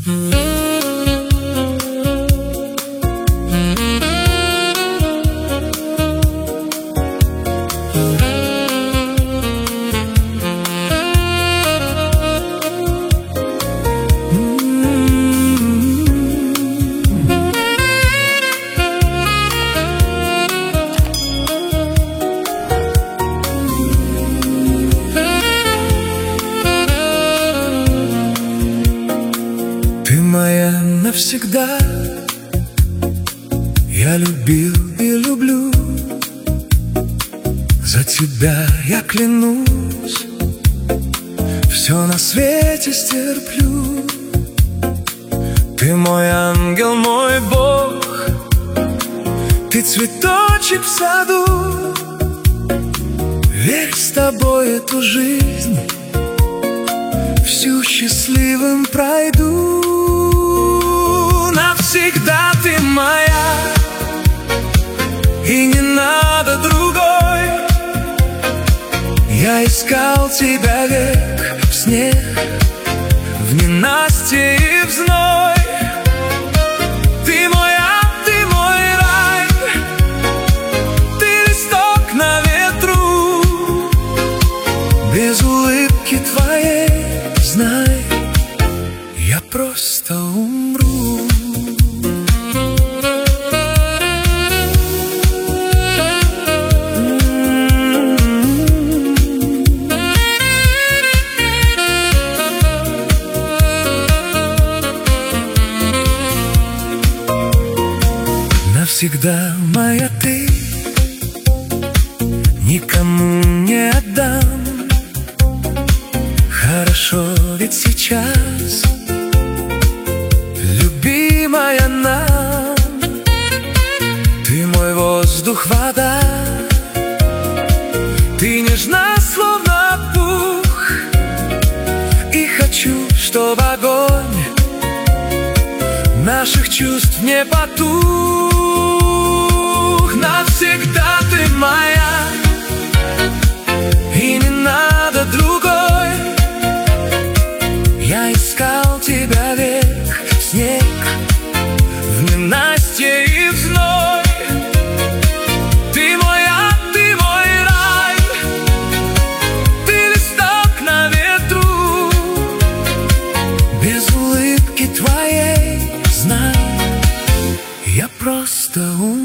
Ты моя навсегда, я любил и люблю, за тебя я клянусь, все на свете стерплю. Ты мой ангел, мой Бог, ты цветочек в саду. Верь, с тобой эту жизнь всю счастливым пройду. Навсегда ты моя, и не надо другой. Я искал тебя век в снег, в ненастье и в зной. Ты мой ад, ты мой рай, ты листок на ветру. Без улыбки твоей, знай, я просто умру. Навсегда моя ты, никому не отдам. Хорошо ведь сейчас, любимая нам. Ты мой воздух, вода, ты нежна, словно пух. И хочу, чтобы огонь наших чувств не потух. Навсегда ты моя, и не надо другой. Я искал тебя век в снег, в ненастье и в зной. Ты мой ад, ты мой рай, ты листок на ветру. Без улыбки твоей, знай, я просто умру.